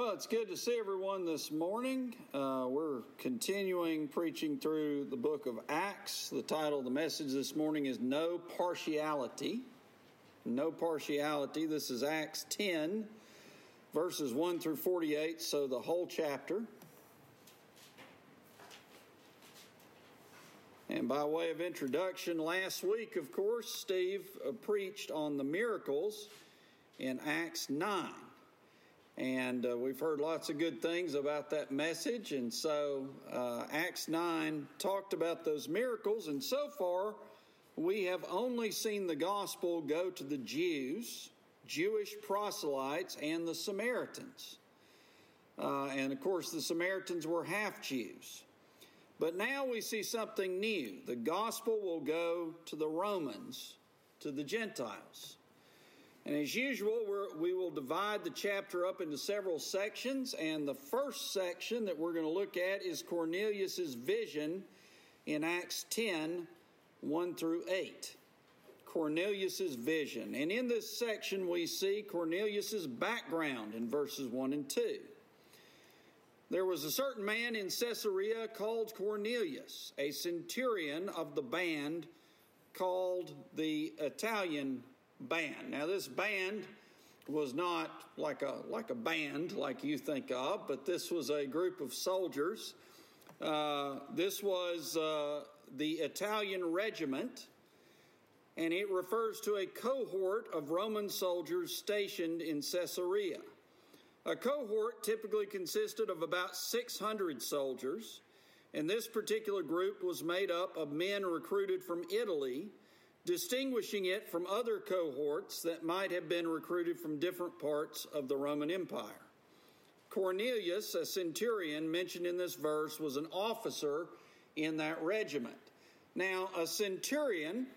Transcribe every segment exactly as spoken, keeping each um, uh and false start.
Well, it's good to see everyone this morning. Uh, we're continuing preaching through the book of Acts. The title of the message this morning is No Partiality. No Partiality. This is Acts ten, verses one through forty-eight, so the whole chapter. And by way of introduction, last week, of course, Steve uh, preached on the miracles in Acts nine. And uh, we've heard lots of good things about that message. And so uh, Acts nine talked about those miracles. And so far, we have only seen the gospel go to the Jews, Jewish proselytes, and the Samaritans. Uh, and of course, the Samaritans were half Jews. But now we see something new. The gospel will go to the Romans, to the Gentiles. And as usual, we're, we will divide the chapter up into several sections. And the first section that we're going to look at is Cornelius' vision in Acts ten, one through eight. Cornelius' vision. And in this section, we see Cornelius' background in verses one and two. There was a certain man in Caesarea called Cornelius, a centurion of the band called the Italian Band. Now, this band was not like a like a band like you think of, but this was a group of soldiers. Uh, this was uh, the Italian regiment, and it refers to a cohort of Roman soldiers stationed in Caesarea. A cohort typically consisted of about six hundred soldiers, and this particular group was made up of men recruited from Italy, distinguishing it from other cohorts that might have been recruited from different parts of the Roman Empire. Cornelius, a centurion mentioned in this verse, was an officer in that regiment. Now, a centurion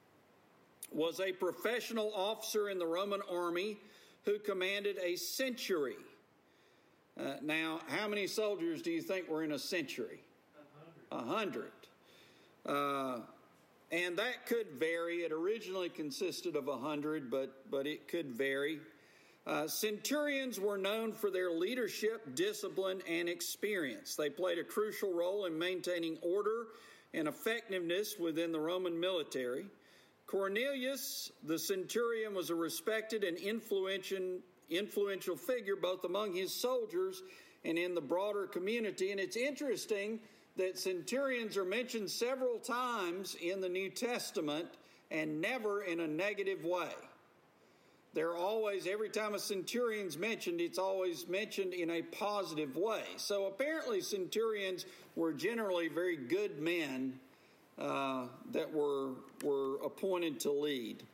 was a professional officer in the Roman army who commanded a century. Uh, now, how many soldiers do you think were in a century? A hundred. A hundred. Uh, And that could vary. It originally consisted of a hundred, but, but it could vary. Uh, centurions were known for their leadership, discipline, and experience. They played a crucial role in maintaining order and effectiveness within the Roman military. Cornelius, the centurion, was a respected and influential, influential figure both among his soldiers and in the broader community. And it's interesting that centurions are mentioned several times in the New Testament and never in a negative way. They're always, every time a centurion's mentioned, it's always mentioned in a positive way. So apparently centurions were generally very good men uh, that were, were appointed to lead.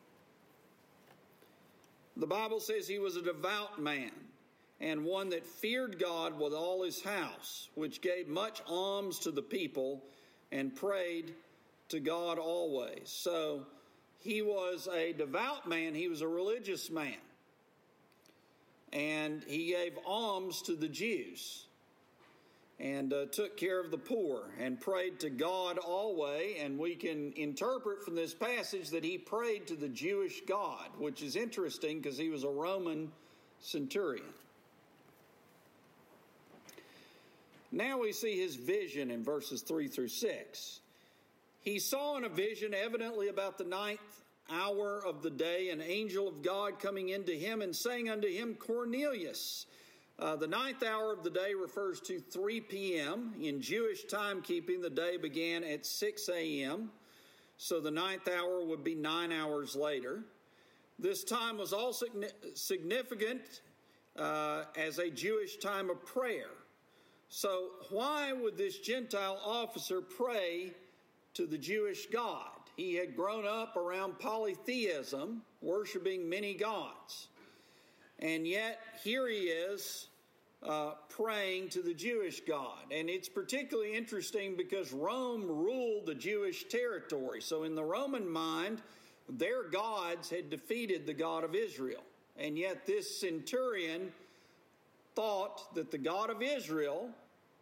The Bible says he was a devout man, and one that feared God with all his house, which gave much alms to the people and prayed to God always. So he was a devout man. He was a religious man. And he gave alms to the Jews and uh, took care of the poor and prayed to God always. And we can interpret from this passage that he prayed to the Jewish God, which is interesting because he was a Roman centurion. Now we see his vision in verses three through six. He saw in a vision, evidently about the ninth hour of the day, an angel of God coming into him and saying unto him, Cornelius. Uh, the ninth hour of the day refers to three p.m. In Jewish timekeeping, the day began at six a.m., so the ninth hour would be nine hours later. This time was also significant uh, as a Jewish time of prayer. So why would this Gentile officer pray to the Jewish God? He had grown up around polytheism, worshiping many gods. And yet here he is uh, praying to the Jewish God. And it's particularly interesting because Rome ruled the Jewish territory. So in the Roman mind, their gods had defeated the God of Israel. And yet this centurion thought that the God of Israel,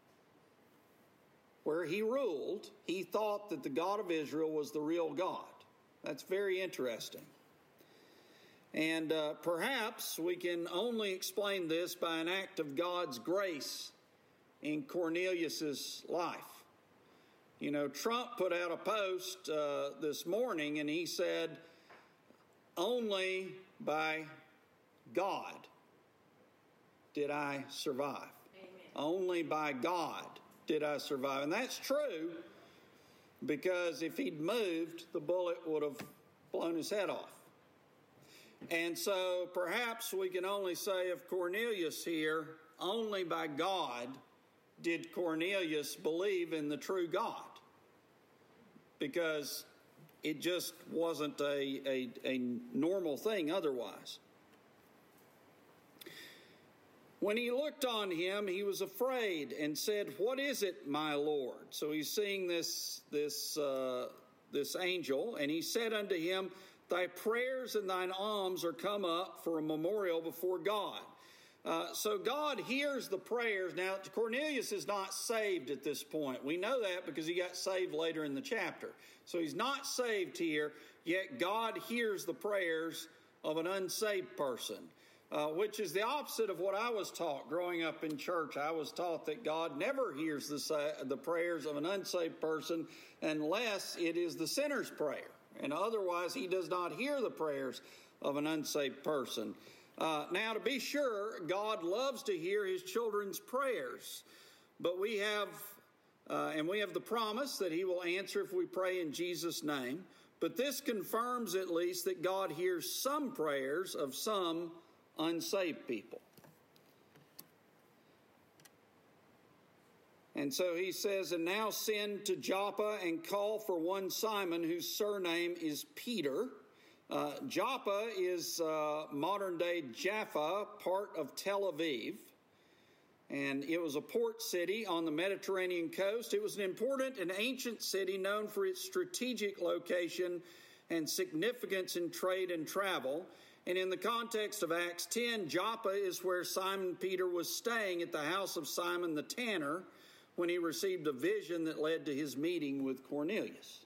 where he ruled, he thought that the God of Israel was the real God. That's very interesting. And uh, perhaps we can only explain this by an act of God's grace in Cornelius's life. You know, Trump put out a post uh, this morning, and he said, only by God did I survive. Amen. Only by God did I survive. And that's true, because if he'd moved, the bullet would have blown his head off. And so perhaps we can only say of Cornelius here, only by God did Cornelius believe in the true God, because it just wasn't a, a, a normal thing otherwise. When he looked on him, he was afraid and said, "What is it, my Lord?" So he's seeing this, this, uh, this angel, and he said unto him, "Thy prayers and thine alms are come up for a memorial before God." Uh, so God hears the prayers. Now, Cornelius is not saved at this point. We know that because he got saved later in the chapter. So he's not saved here, yet God hears the prayers of an unsaved person, uh, which is the opposite of what I was taught growing up in church. I was taught that God never hears the, the prayers of an unsaved person unless it is the sinner's prayer. And otherwise, he does not hear the prayers of an unsaved person. Uh, now, to be sure, God loves to hear his children's prayers. But we have, uh, and we have the promise that he will answer if we pray in Jesus' name. But this confirms at least that God hears some prayers of some unsaved people. And so he says, "And now send to Joppa and call for one Simon, whose surname is Peter." Uh, Joppa is uh, modern-day Jaffa, part of Tel Aviv. And it was a port city on the Mediterranean coast. It was an important and ancient city known for its strategic location and significance in trade and travel. And in the context of Acts ten, Joppa is where Simon Peter was staying at the house of Simon the tanner when he received a vision that led to his meeting with Cornelius.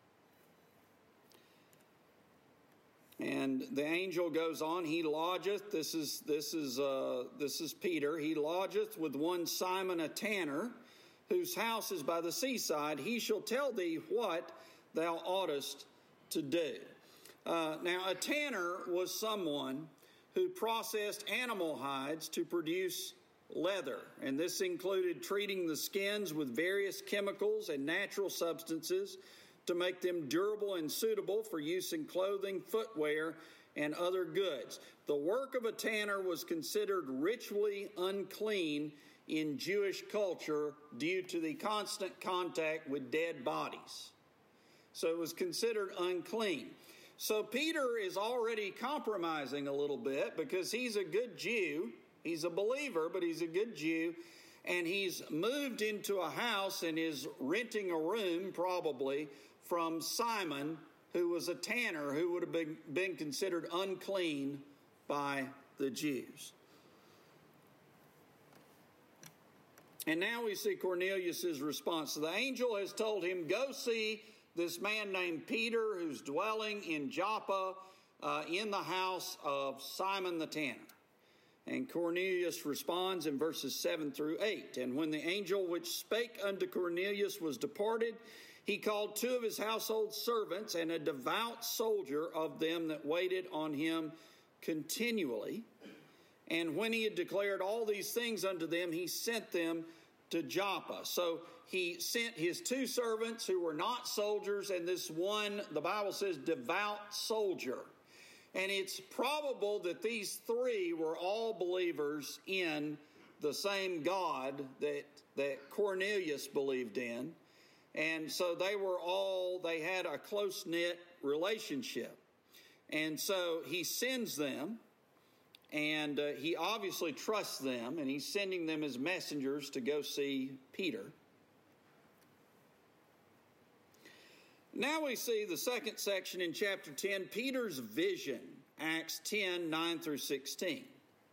And the angel goes on, he lodgeth, this is this is uh, this is Peter, he lodgeth with one Simon a tanner, whose house is by the seaside. He shall tell thee what thou oughtest to do. Uh, now, a tanner was someone who processed animal hides to produce leather, and this included treating the skins with various chemicals and natural substances to make them durable and suitable for use in clothing, footwear, and other goods. The work of a tanner was considered ritually unclean in Jewish culture due to the constant contact with dead bodies. So it was considered unclean. So Peter is already compromising a little bit because he's a good Jew. He's a believer, but he's a good Jew. And he's moved into a house and is renting a room, probably, from Simon, who was a tanner, who would have been, been considered unclean by the Jews. And now we see Cornelius' response. So the angel has told him, "Go see this man named Peter, who's dwelling in Joppa, uh, in the house of Simon the tanner." And Cornelius responds in verses seven through eight. "And when the angel which spake unto Cornelius was departed, he called two of his household servants and a devout soldier of them that waited on him continually. And when he had declared all these things unto them, he sent them to Joppa." So he sent his two servants who were not soldiers and this one, the Bible says, devout soldier. And it's probable that these three were all believers in the same God that, that Cornelius believed in. And so they were all, they had a close-knit relationship. And so he sends them, and uh, he obviously trusts them, and he's sending them as messengers to go see Peter. Now we see the second section in chapter ten, Peter's vision, Acts ten, nine through sixteen.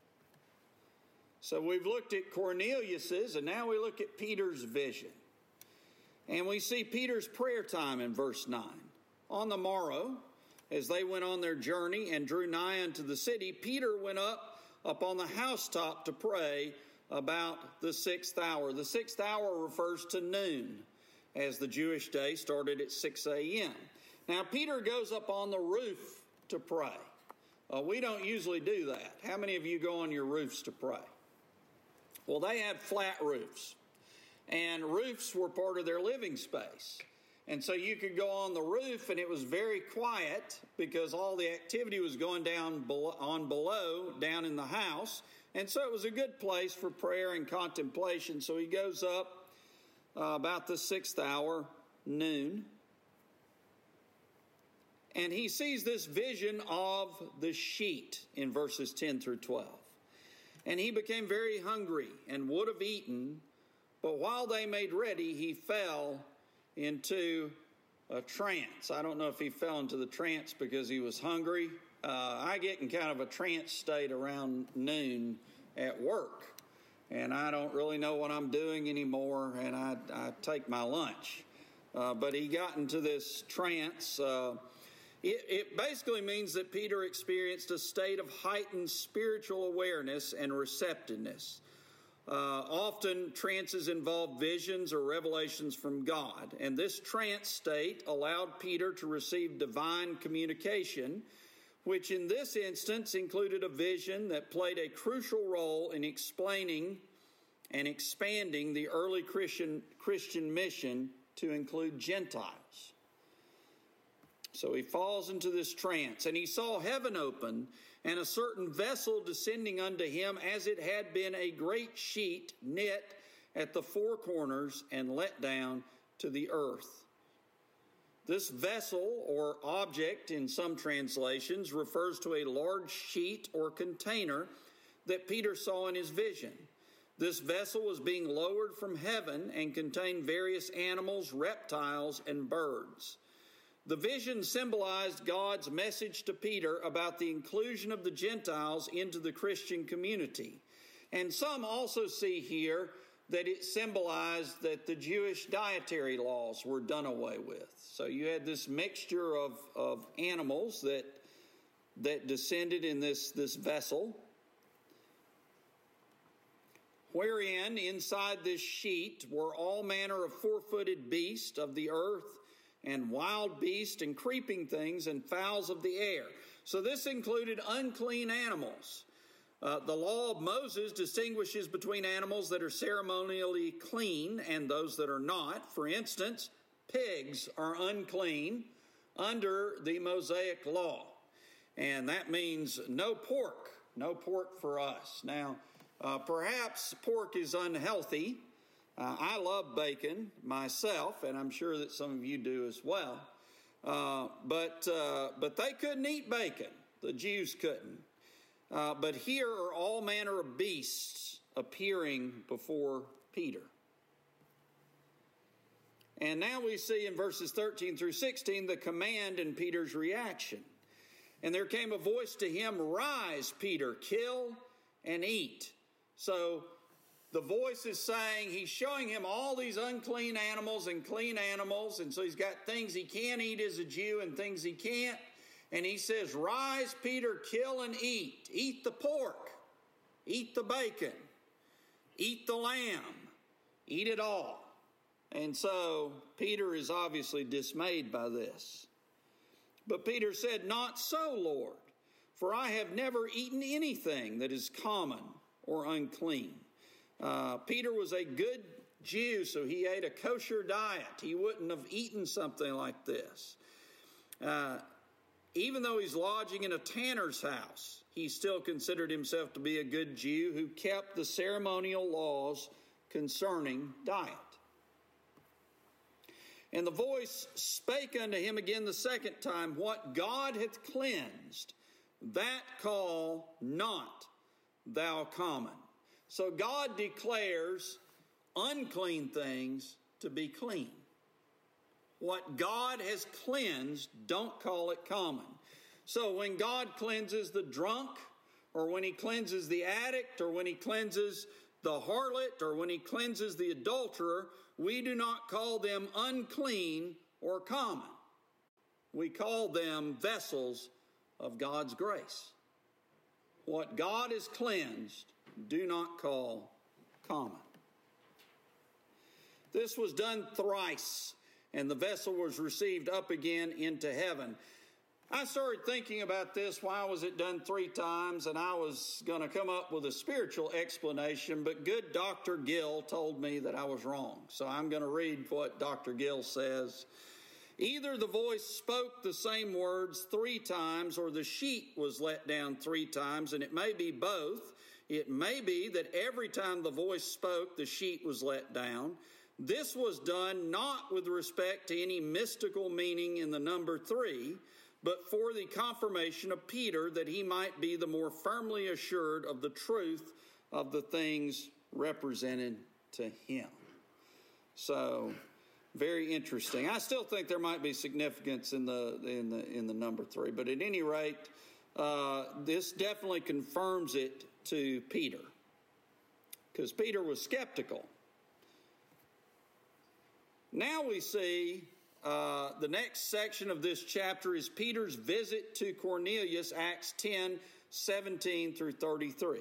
So we've looked at Cornelius's, and now we look at Peter's vision. And we see Peter's prayer time in verse nine. "On the morrow, As they went on their journey and drew nigh unto the city, Peter went up upon the housetop to pray about the sixth hour. The sixth hour refers to noon, as the Jewish day started at six a.m. Now, Peter goes up on the roof to pray. Uh, we don't usually do that. How many of you go on your roofs to pray? Well, they had flat roofs, and roofs were part of their living space. And so you could go on the roof, and it was very quiet because all the activity was going down below, on below, down in the house. And so it was a good place for prayer and contemplation. So he goes up uh, about the sixth hour, noon, and he sees this vision of the sheet in verses ten through twelve. And he became very hungry and would have eaten, but while they made ready, he fell into a trance. I don't know if he fell into the trance because he was hungry. Uh, I get in kind of a trance state around noon at work, and I don't really know what I'm doing anymore, and I, I take my lunch. Uh, but he got into this trance. Uh, it, it basically means that Peter experienced a state of heightened spiritual awareness and receptiveness. Uh, often trances involve visions or revelations from God, and this trance state allowed Peter to receive divine communication, which in this instance included a vision that played a crucial role in explaining and expanding the early Christian, Christian mission to include Gentiles. So he falls into this trance, and he saw heaven open, and a certain vessel descending unto him, as it had been a great sheet knit at the four corners and let down to the earth. This vessel, or object in some translations, refers to a large sheet or container that Peter saw in his vision. This vessel was being lowered from heaven and contained various animals, reptiles, and birds. The vision symbolized God's message to Peter about the inclusion of the Gentiles into the Christian community. And some also see here that it symbolized that the Jewish dietary laws were done away with. So you had this mixture of, of animals that, that descended in this, this vessel, wherein inside this sheet were all manner of four-footed beasts of the earth, and wild beasts and creeping things and fowls of the air. So this included unclean animals. Uh, the law of Moses distinguishes between animals that are ceremonially clean and those that are not. For instance, pigs are unclean under the Mosaic law. And that means no pork, no pork for us. Now, uh, perhaps pork is unhealthy. Uh, I love bacon myself, and I'm sure that some of you do as well. Uh, but uh, but they couldn't eat bacon. The Jews couldn't. Uh, but here are all manner of beasts appearing before Peter. And now we see in verses thirteen through sixteen the command and Peter's reaction. And there came a voice to him, "Rise, Peter, kill and eat." So the voice is saying, he's showing him all these unclean animals and clean animals, and so he's got things he can eat as a Jew and things he can't. And he says, "Rise, Peter, kill and eat. Eat the pork, eat the bacon, eat the lamb, eat it all." And so Peter is obviously dismayed by this. But Peter said, "Not so, Lord, for I have never eaten anything that is common or unclean." Uh, Peter was a good Jew, so he ate a kosher diet. He wouldn't have eaten something like this. Uh, even though he's lodging in a tanner's house, he still considered himself to be a good Jew who kept the ceremonial laws concerning diet. And the voice spake unto him again the second time, "What God hath cleansed, that call not thou common." So God declares unclean things to be clean. What God has cleansed, don't call it common. So when God cleanses the drunk, or when he cleanses the addict, or when he cleanses the harlot, or when he cleanses the adulterer, we do not call them unclean or common. we call them vessels of God's grace. What God has cleansed, do not call common. This was done thrice, and the vessel was received up again into heaven. I started thinking about this. Why was it done three times? And I was going to come up with a spiritual explanation, but good Doctor Gill told me that I was wrong. So I'm going to read what Doctor Gill says. Either the voice spoke the same words three times, or the sheet was let down three times, and it may be both. It may be that every time the voice spoke, the sheet was let down. This was done not with respect to any mystical meaning in the number three, but for the confirmation of Peter, that he might be the more firmly assured of the truth of the things represented to him. So, very interesting. I still think there might be significance in the in the in the number three, but at any rate, uh, this definitely confirms it to Peter, because Peter was skeptical. Now we see uh, the next section of this chapter is Peter's visit to Cornelius, Acts ten, seventeen through thirty-three.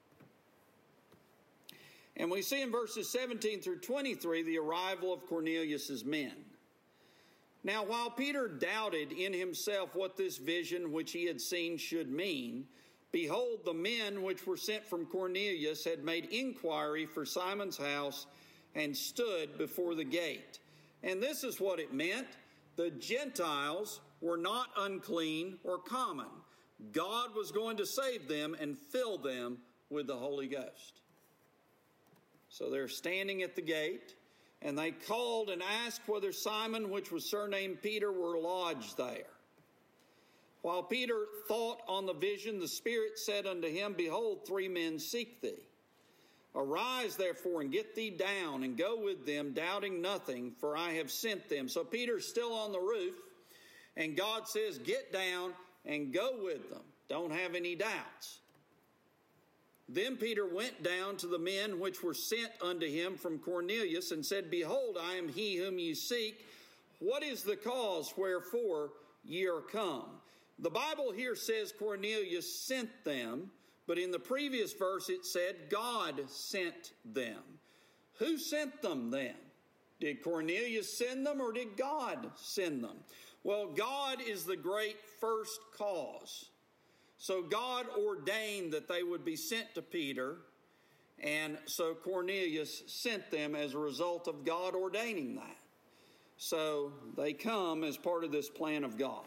And we see in verses seventeen through twenty-three the arrival of Cornelius' men. Now, while Peter doubted in himself what this vision which he had seen should mean, behold, the men which were sent from Cornelius had made inquiry for Simon's house and stood before the gate. And this is what it meant. The Gentiles were not unclean or common. God was going to save them and fill them with the Holy Ghost. So they're standing at the gate, and they called and asked whether Simon, which was surnamed Peter, were lodged there. While Peter thought on the vision, the Spirit said unto him, Behold, three men seek thee. Arise, therefore, and get thee down, and go with them, doubting nothing, for I have sent them. So Peter's still on the roof, and God says, get down and go with them. Don't have any doubts. Then Peter went down to the men which were sent unto him from Cornelius, and said, Behold, I am he whom ye seek. What is the cause wherefore ye are come? The Bible here says Cornelius sent them, but in the previous verse it said God sent them. Who sent them then? Did Cornelius send them, or did God send them? Well, God is the great first cause. So God ordained that they would be sent to Peter, and so Cornelius sent them as a result of God ordaining that. So they come as part of this plan of God.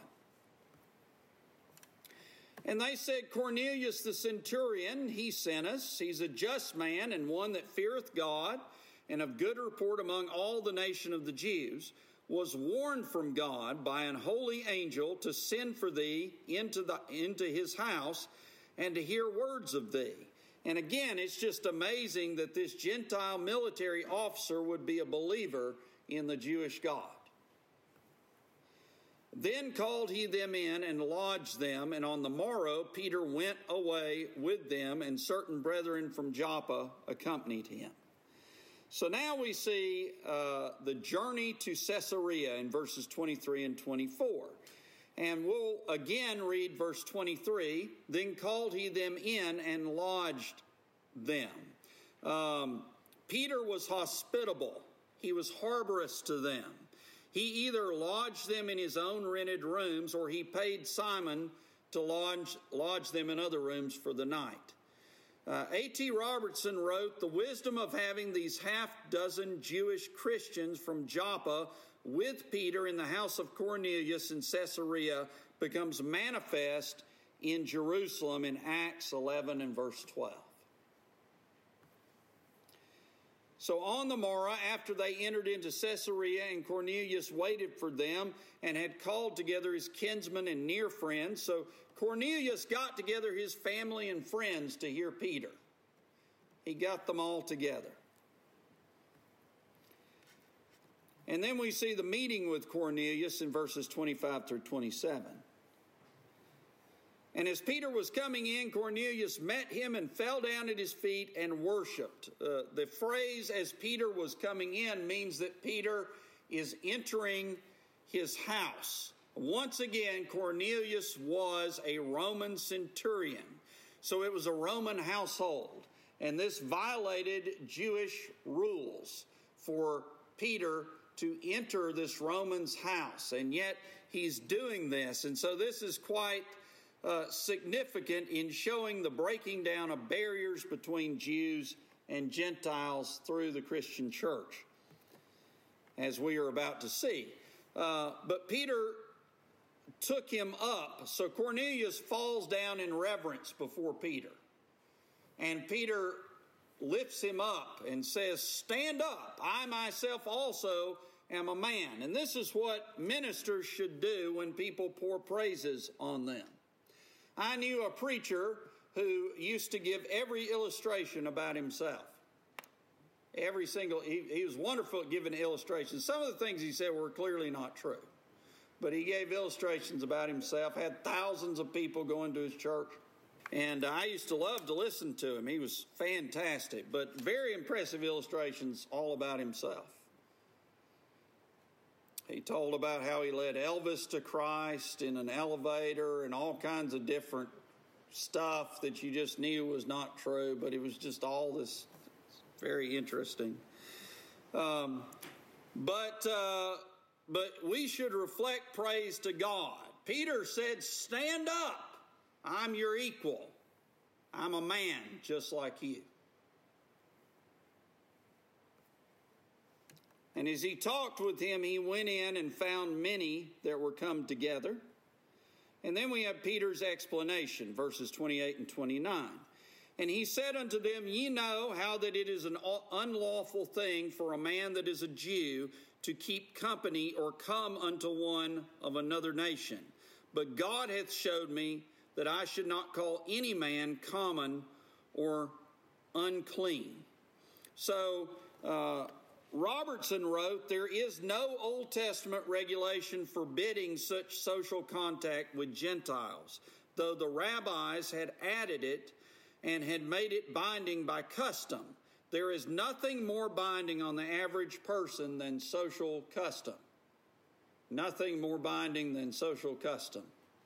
And they said, Cornelius the centurion, he sent us. He's a just man and one that feareth God, and of good report among all the nation of the Jews, was warned from God by an holy angel to send for thee into the into his house and to hear words of thee. And again, it's just amazing that this Gentile military officer would be a believer in the Jewish God. Then called he them in and lodged them, and on the morrow Peter went away with them, and certain brethren from Joppa accompanied him. So now we see uh, the journey to Caesarea in verses twenty-three and twenty-four. And we'll again read verse twenty-three. Then called he them in and lodged them. Um, Peter was hospitable. He was harborous to them. He either lodged them in his own rented rooms, or he paid Simon to lodge, lodge them in other rooms for the night. Uh, A T Robertson wrote, the wisdom of having these half-dozen Jewish Christians from Joppa with Peter in the house of Cornelius in Caesarea becomes manifest in Jerusalem in Acts eleven and verse twelve. So on the morrow, after they entered into Caesarea, and Cornelius waited for them and had called together his kinsmen and near friends. So Cornelius got together his family and friends to hear Peter. He got them all together. And then we see the meeting with Cornelius in verses twenty-five through twenty-seven. And as Peter was coming in, Cornelius met him and fell down at his feet and worshipped. Uh, the phrase "as Peter was coming in" means that Peter is entering his house. Once again, Cornelius was a Roman centurion. So it was a Roman household. And this violated Jewish rules for Peter to enter this Roman's house. And yet he's doing this. And so this is quite uh, significant in showing the breaking down of barriers between Jews and Gentiles through the Christian church, as we are about to see. Uh, but Peter took him up. So Cornelius falls down in reverence before Peter. And Peter lifts him up and says, "Stand up. I myself also am a man." And this is what ministers should do when people pour praises on them. I knew a preacher who used to give every illustration about himself. Every single, he, he was wonderful at giving illustrations. Some of the things he said were clearly not true. But he gave illustrations about himself, had thousands of people going to his church. And I used to love to listen to him. He was fantastic, but very impressive illustrations all about himself. He told about how he led Elvis to Christ in an elevator and all kinds of different stuff that you just knew was not true, but it was just all this very interesting. Um, but uh, but we should reflect praise to God. Peter said, "Stand up. I'm your equal. I'm a man just like you." And as he talked with him, he went in and found many that were come together. And then we have Peter's explanation, verses twenty-eight and twenty-nine. "And he said unto them, Ye know how that it is an unlawful thing for a man that is a Jew to keep company or come unto one of another nation. But God hath showed me that I should not call any man common or unclean." So uh, Robertson wrote, "There is no Old Testament regulation forbidding such social contact with Gentiles, though the rabbis had added it and had made it binding by custom. There is nothing more binding on the average person than social custom." Nothing more binding than social custom.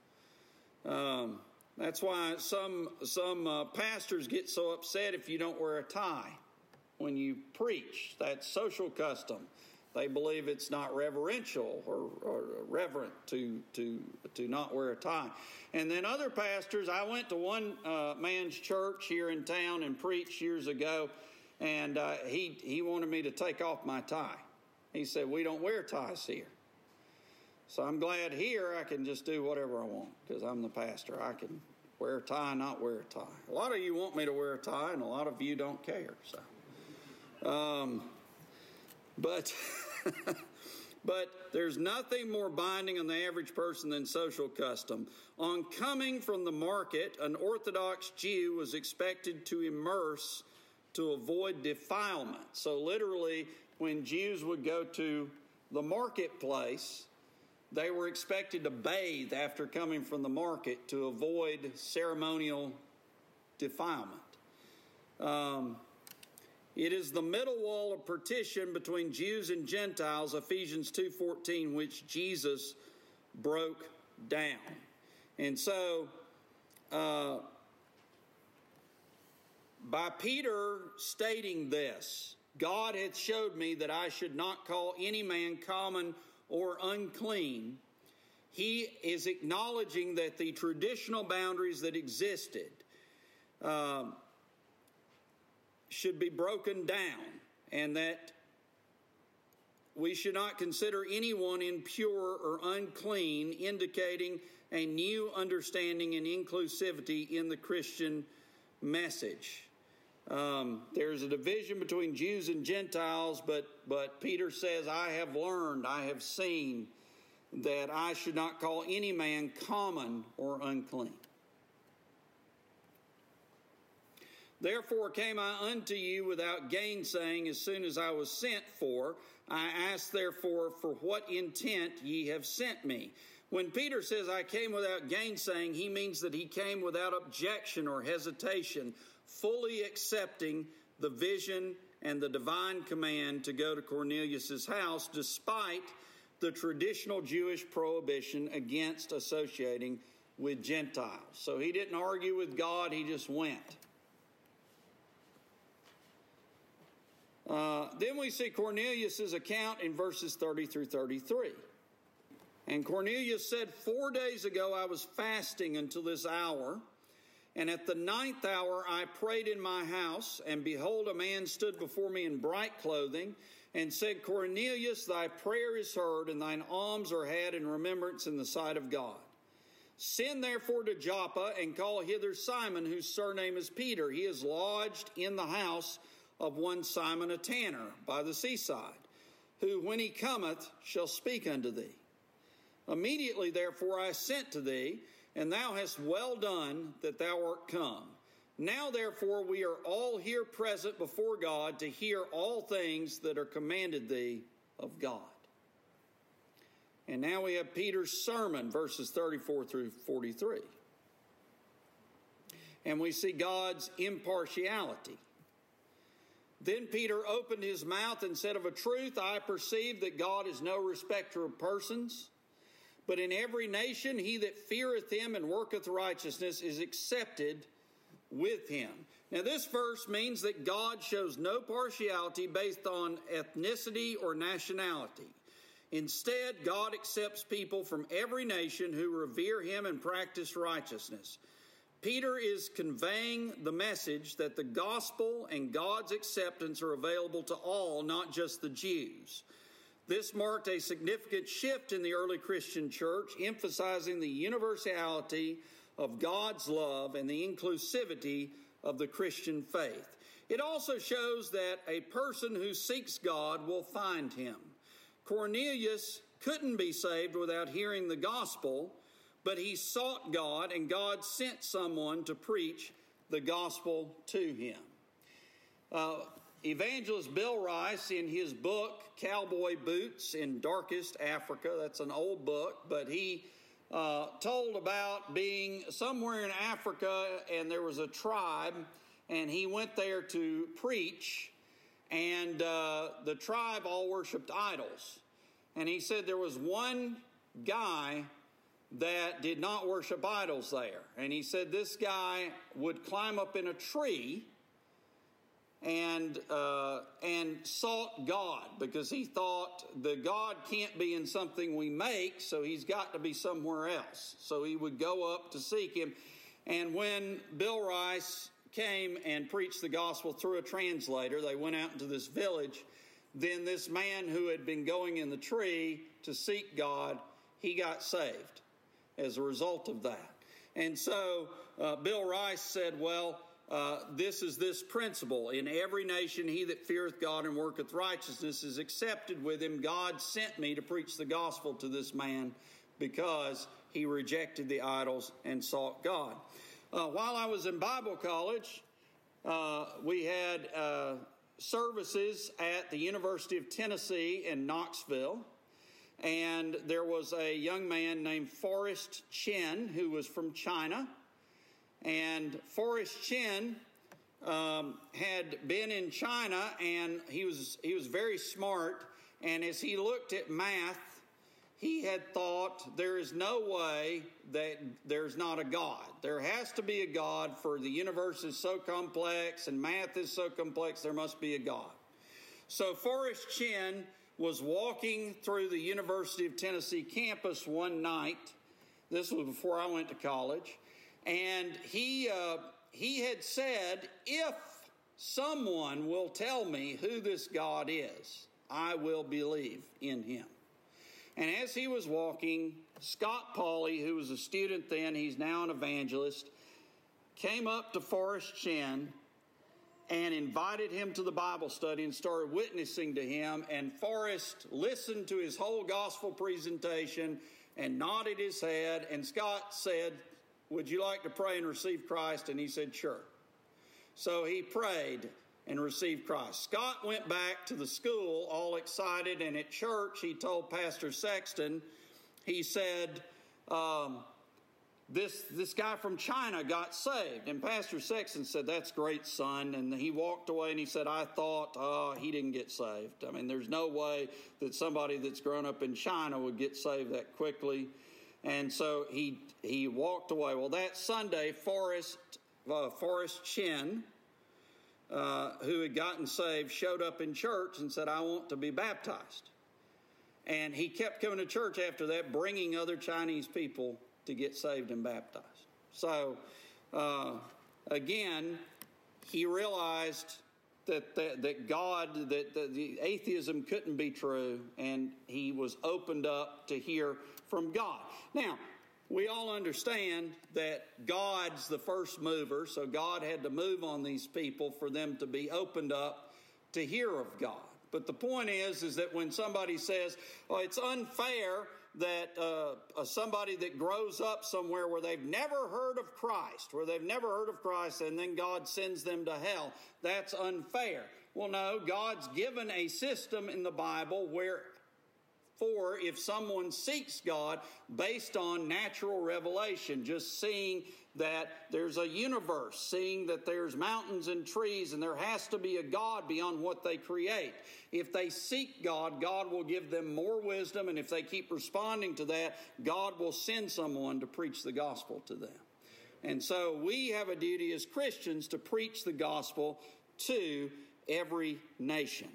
Um, that's why some some uh, pastors get so upset if you don't wear a tie when you preach. That's social custom. They believe it's not reverential or, or reverent to to to not wear a tie. And then other pastors, I went to one uh, man's church here in town and preached years ago, and uh, he he wanted me to take off my tie. He said, "We don't wear ties here." So I'm glad here I can just do whatever I want because I'm the pastor. I can wear a tie, not wear a tie. A lot of you want me to wear a tie, and a lot of you don't care. So, um, but but there's nothing more binding on the average person than social custom. On coming from the market, an Orthodox Jew was expected to immerse to avoid defilement. So literally, when Jews would go to the marketplace, they were expected to bathe after coming from the market to avoid ceremonial defilement. Um, it is the middle wall of partition between Jews and Gentiles, Ephesians two fourteen, which Jesus broke down. And so, uh, by Peter stating this, God hath showed me that I should not call any man common or unclean, he is acknowledging that the traditional boundaries that existed um, should be broken down, and that we should not consider anyone impure or unclean, indicating a new understanding and inclusivity in the Christian message. Um, there's a division between Jews and Gentiles, but, but Peter says, I have learned, I have seen that I should not call any man common or unclean. Therefore came I unto you without gainsaying as soon as I was sent for. I ask therefore for what intent ye have sent me. When Peter says I came without gainsaying, he means that he came without objection or hesitation, fully accepting the vision and the divine command to go to Cornelius' house, despite the traditional Jewish prohibition against associating with Gentiles. So he didn't argue with God, he just went. Uh, then we see Cornelius' account in verses thirty through thirty-three. And Cornelius said, "Four days ago I was fasting until this hour, and at the ninth hour I prayed in my house, and behold, a man stood before me in bright clothing, and said, Cornelius, thy prayer is heard, and thine alms are had in remembrance in the sight of God. Send therefore to Joppa, and call hither Simon, whose surname is Peter. He is lodged in the house of one Simon a tanner by the seaside, who when he cometh shall speak unto thee. Immediately therefore I sent to thee, and thou hast well done that thou art come. Now therefore we are all here present before God to hear all things that are commanded thee of God." And now we have Peter's sermon, verses thirty-four through forty-three. And we see God's impartiality. "Then Peter opened his mouth and said, Of a truth I perceive that God is no respecter of persons, but in every nation he that feareth him and worketh righteousness is accepted with him." Now this verse means that God shows no partiality based on ethnicity or nationality. Instead, God accepts people from every nation who revere him and practice righteousness. Peter is conveying the message that the gospel and God's acceptance are available to all, not just the Jews. This marked a significant shift in the early Christian church, emphasizing the universality of God's love and the inclusivity of the Christian faith. It also shows that a person who seeks God will find him. Cornelius couldn't be saved without hearing the gospel, but he sought God, and God sent someone to preach the gospel to him. Uh, Evangelist Bill Rice, in his book, Cowboy Boots in Darkest Africa, that's an old book, but he uh, told about being somewhere in Africa, and there was a tribe, and he went there to preach, and uh, the tribe all worshiped idols. And he said there was one guy that did not worship idols there. And he said this guy would climb up in a tree and uh, and sought God, because he thought the God can't be in something we make, so he's got to be somewhere else. So he would go up to seek him. And when Bill Rice came and preached the gospel through a translator, they went out into this village. Then this man who had been going in the tree to seek God, he got saved as a result of that. And so uh, Bill Rice said, well, uh, this is this principle. In every nation, he that feareth God and worketh righteousness is accepted with him. God sent me to preach the gospel to this man because he rejected the idols and sought God. Uh, while I was in Bible college, uh, we had uh, services at the University of Tennessee in Knoxville. And there was a young man named Forrest Chen who was from China. And Forrest Chen um, had been in China, and he was he was very smart. And as he looked at math, he had thought, there is no way that there's not a God. There has to be a God, for the universe is so complex and math is so complex, there must be a God. So Forrest Chen was walking through the University of Tennessee campus one night. This was before I went to college. And he uh, he had said, if someone will tell me who this God is, I will believe in him. And as he was walking, Scott Pauley, who was a student then, he's now an evangelist, came up to Forrest Chen and invited him to the Bible study and started witnessing to him. And Forrest listened to his whole gospel presentation and nodded his head. And Scott said, would you like to pray and receive Christ? And he said, sure. So he prayed and received Christ. Scott went back to the school all excited, and at church he told Pastor Sexton, he said, um, this this guy from China got saved. And Pastor Sexton said, "That's great, son." And he walked away and he said, "I thought uh, he didn't get saved. I mean, there's no way that somebody that's grown up in China would get saved that quickly." And so he he walked away. Well, that Sunday, Forrest, uh, Forrest Chin, uh, who had gotten saved, showed up in church and said, "I want to be baptized." And he kept coming to church after that, bringing other Chinese people to get saved and baptized. So, uh, again, he realized that that, that God, that, that the atheism couldn't be true, and he was opened up to hear from God. Now, we all understand that God's the first mover, so God had to move on these people for them to be opened up to hear of God. But the point is, is that when somebody says, "Oh, it's unfair that uh, somebody that grows up somewhere where they've never heard of Christ, where they've never heard of Christ, and then God sends them to hell, that's unfair." Well, no, God's given a system in the Bible where for if someone seeks God based on natural revelation, just seeing that there's a universe, seeing that there's mountains and trees, and there has to be a God beyond what they create. If they seek God, God will give them more wisdom, and if they keep responding to that, God will send someone to preach the gospel to them. And so we have a duty as Christians to preach the gospel to every nation.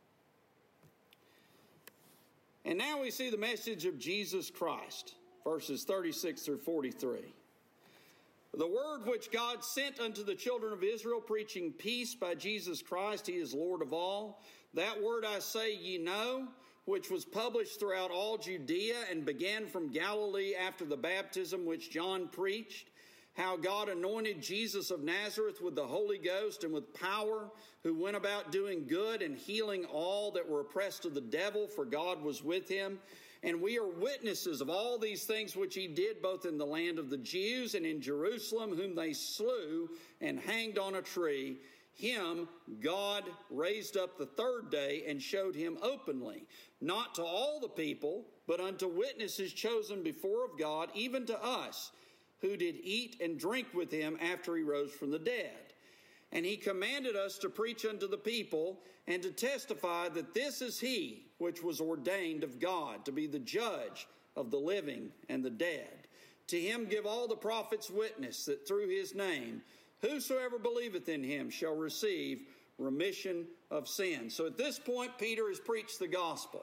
And now we see the message of Jesus Christ, verses thirty-six through forty-three. "The word which God sent unto the children of Israel, preaching peace by Jesus Christ, he is Lord of all. That word I say ye know, which was published throughout all Judea, and began from Galilee after the baptism which John preached, how God anointed Jesus of Nazareth with the Holy Ghost and with power, who went about doing good and healing all that were oppressed of the devil, for God was with him. And we are witnesses of all these things which he did, both in the land of the Jews and in Jerusalem, whom they slew and hanged on a tree. Him God raised up the third day and showed him openly, not to all the people, but unto witnesses chosen before of God, even to us, who did eat and drink with him after he rose from the dead. And he commanded us to preach unto the people and to testify that this is he which was ordained of God to be the judge of the living and the dead. To him give all the prophets witness that through his name whosoever believeth in him shall receive remission of sins." So at this point, Peter has preached the gospel.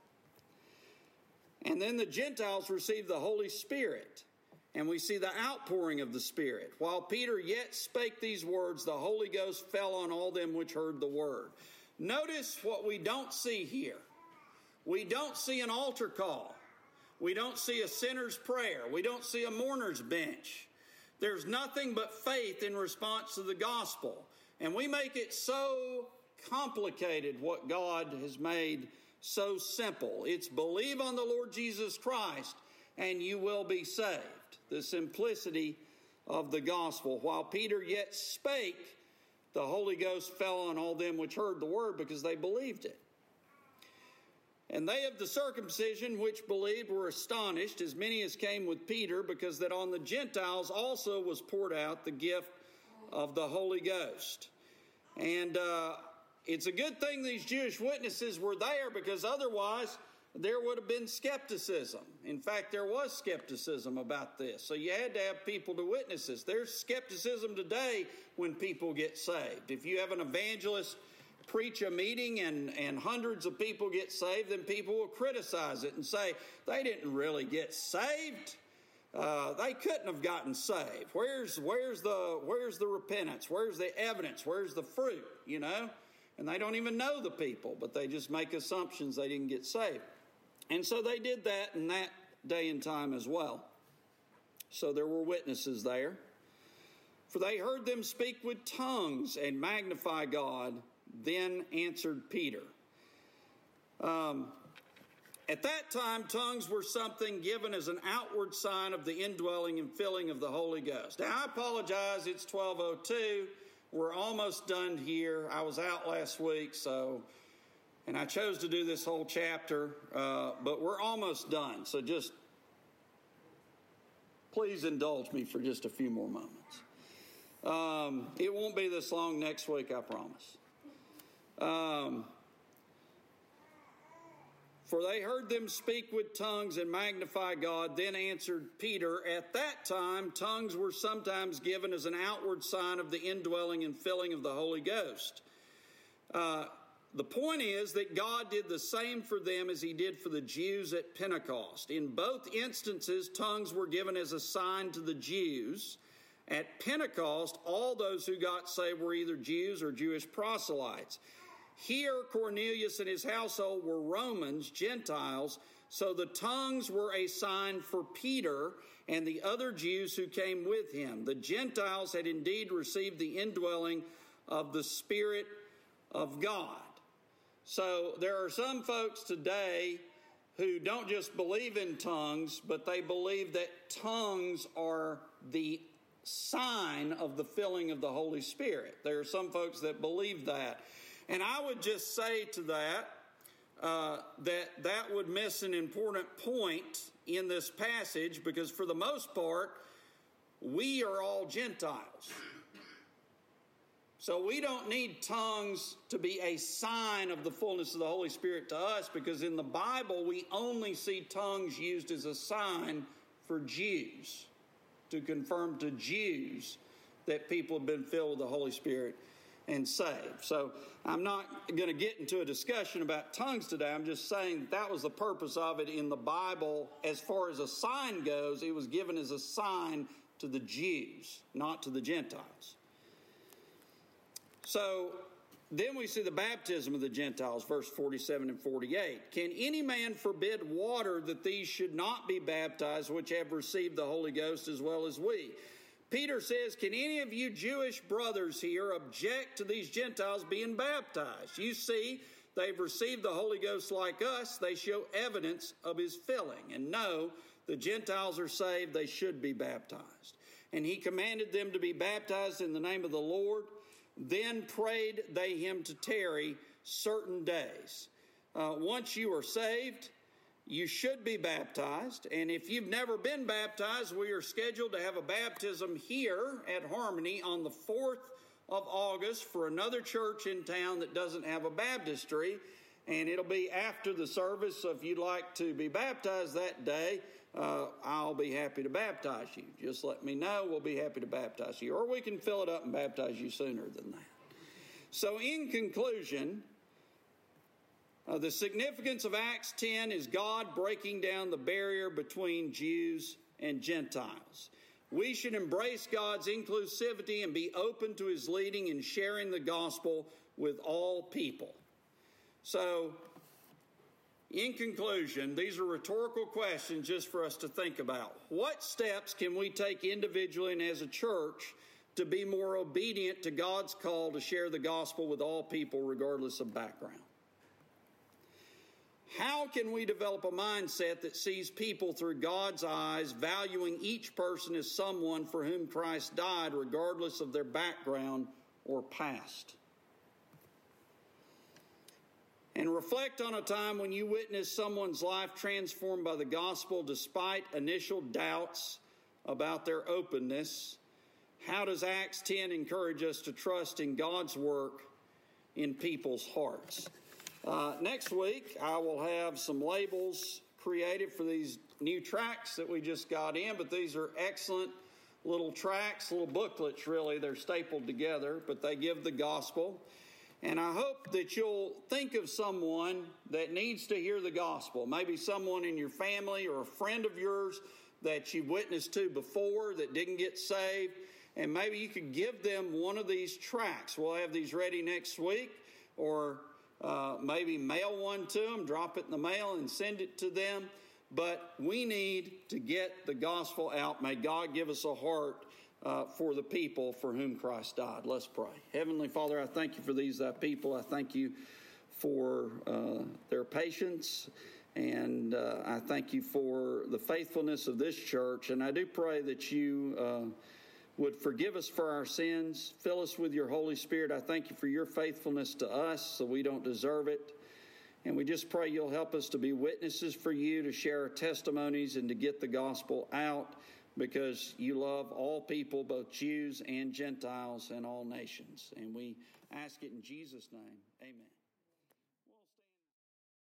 And then the Gentiles receive the Holy Spirit. And we see the outpouring of the Spirit. While Peter yet spake these words, the Holy Ghost fell on all them which heard the word. Notice what we don't see here. We don't see an altar call. We don't see a sinner's prayer. We don't see a mourner's bench. There's nothing but faith in response to the gospel. And we make it so complicated what God has made so simple. It's believe on the Lord Jesus Christ and you will be saved. The simplicity of the gospel. While Peter yet spake, the Holy Ghost fell on all them which heard the word, because they believed it. And they of the circumcision which believed were astonished, as many as came with Peter, because that on the Gentiles also was poured out the gift of the Holy Ghost. And uh, it's a good thing these Jewish witnesses were there, because otherwise there would have been skepticism. In fact, there was skepticism about this. So you had to have people to witness this. There's skepticism today when people get saved. If you have an evangelist preach a meeting and, and hundreds of people get saved, then people will criticize it and say, they didn't really get saved. Uh, they couldn't have gotten saved. Where's, where's, the, where's the repentance? Where's the evidence? Where's the fruit? You know? And they don't even know the people, but they just make assumptions they didn't get saved. And so they did that in that day and time as well. So there were witnesses there. For they heard them speak with tongues and magnify God. Then answered Peter. Um, at that time, tongues were something given as an outward sign of the indwelling and filling of the Holy Ghost. Now, I apologize. It's twelve oh two. We're almost done here. I was out last week, so... And I chose to do this whole chapter, uh, but we're almost done. So just please indulge me for just a few more moments. Um, it won't be this long next week, I promise. Um, For they heard them speak with tongues and magnify God. Then answered Peter, at that time tongues were sometimes given as an outward sign of the indwelling and filling of the Holy Ghost. Uh, the point is that God did the same for them as he did for the Jews at Pentecost. In both instances, tongues were given as a sign to the Jews. At Pentecost, all those who got saved were either Jews or Jewish proselytes. Here, Cornelius and his household were Romans, Gentiles, so the tongues were a sign for Peter and the other Jews who came with him. The Gentiles had indeed received the indwelling of the Spirit of God. So there are some folks today who don't just believe in tongues, but they believe that tongues are the sign of the filling of the Holy Spirit. There are some folks that believe that. And I would just say to that, uh, that that would miss an important point in this passage, because for the most part, we are all Gentiles. So we don't need tongues to be a sign of the fullness of the Holy Spirit to us, because in the Bible, we only see tongues used as a sign for Jews, to confirm to Jews that people have been filled with the Holy Spirit and saved. So I'm not going to get into a discussion about tongues today. I'm just saying that, that was the purpose of it in the Bible. As far as a sign goes, it was given as a sign to the Jews, not to the Gentiles. So then we see the baptism of the Gentiles, verse forty-seven and forty-eight. Can any man forbid water that these should not be baptized, which have received the Holy Ghost as well as we? Peter says, can any of you Jewish brothers here object to these Gentiles being baptized? You see, they've received the Holy Ghost like us. They show evidence of his filling. And no, the Gentiles are saved. They should be baptized. And he commanded them to be baptized in the name of the Lord. Then prayed they him to tarry certain days. Uh, once you are saved, you should be baptized, and if you've never been baptized, we are scheduled to have a baptism here at Harmony on the fourth of August for another church in town that doesn't have a baptistry, and it'll be after the service, so if you'd like to be baptized that day, uh, I'll be happy to baptize you. Just let me know, we'll be happy to baptize you, or we can fill it up and baptize you sooner than that. So in conclusion, Uh, the significance of Acts ten is God breaking down the barrier between Jews and Gentiles. We should embrace God's inclusivity and be open to his leading in sharing the gospel with all people. So, in conclusion, these are rhetorical questions just for us to think about. What steps can we take individually and as a church to be more obedient to God's call to share the gospel with all people regardless of background? How can we develop a mindset that sees people through God's eyes, valuing each person as someone for whom Christ died, regardless of their background or past? And reflect on a time when you witnessed someone's life transformed by the gospel despite initial doubts about their openness. How does Acts ten encourage us to trust in God's work in people's hearts? Uh, next week, I will have some labels created for these new tracts that we just got in, but these are excellent little tracts, little booklets, really. They're stapled together, but they give the gospel. And I hope that you'll think of someone that needs to hear the gospel, maybe someone in your family or a friend of yours that you've witnessed to before that didn't get saved, and maybe you could give them one of these tracts. We'll have these ready next week, or Uh, maybe mail one to them, drop it in the mail and send it to them. But we need to get the gospel out. May God give us a heart uh, for the people for whom Christ died. Let's pray. Heavenly Father, I thank you for these uh, people. I thank you for uh, their patience. And uh, I thank you for the faithfulness of this church. And I do pray that you Uh, would forgive us for our sins, fill us with your Holy Spirit. I thank you for your faithfulness to us so we don't deserve it. And we just pray you'll help us to be witnesses for you, to share our testimonies and to get the gospel out. because you love all people, both Jews and Gentiles and all nations. And we ask it in Jesus' name. Amen.